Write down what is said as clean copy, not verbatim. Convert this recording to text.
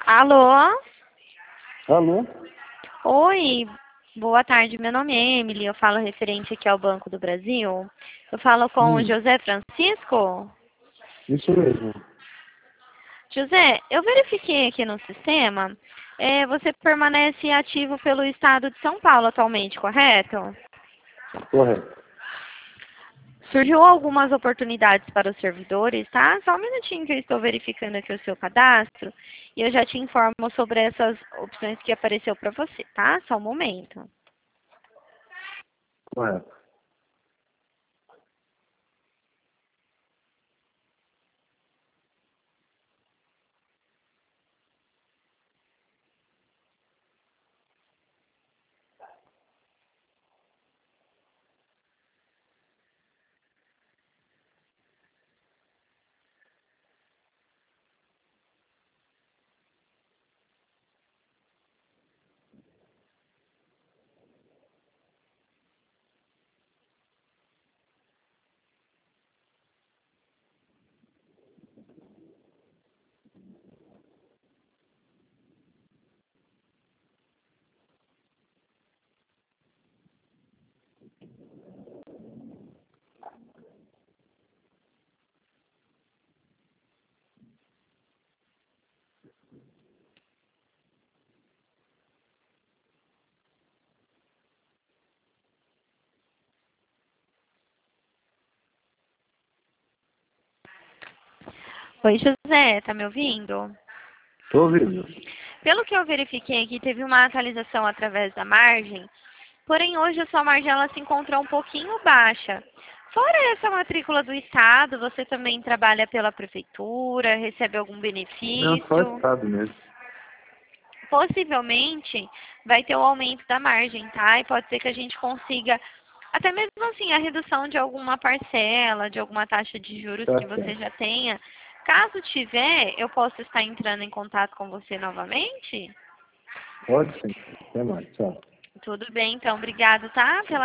Alô? Alô? Oi, boa tarde. Meu nome é Emily, eu falo referente aqui ao Banco do Brasil. Eu falo com o José Francisco. Isso mesmo. José, eu verifiquei aqui no sistema, você permanece ativo pelo estado de São Paulo atualmente, correto? Correto. Surgiu algumas oportunidades para os servidores, tá? Só um minutinho que eu estou verificando aqui o seu cadastro e eu já te informo sobre essas opções que apareceu para você, tá? Só um momento. Correto. Oi, José, tá me ouvindo? Estou ouvindo. Pelo que eu verifiquei aqui, teve uma atualização através da margem, porém hoje a sua margem ela se encontra um pouquinho baixa. Fora essa matrícula do Estado, você também trabalha pela Prefeitura, recebe algum Não, só benefício? estado mesmo. Possivelmente vai ter o aumento da margem, tá? E pode ser que a gente consiga, até mesmo assim, a redução de alguma parcela, de alguma taxa de juros Tá que você certo. já tenha. Caso tiver, eu posso estar entrando em contato com você novamente? Pode sim. Até mais. Tchau. Tudo bem, então. Obrigado, tá? Pela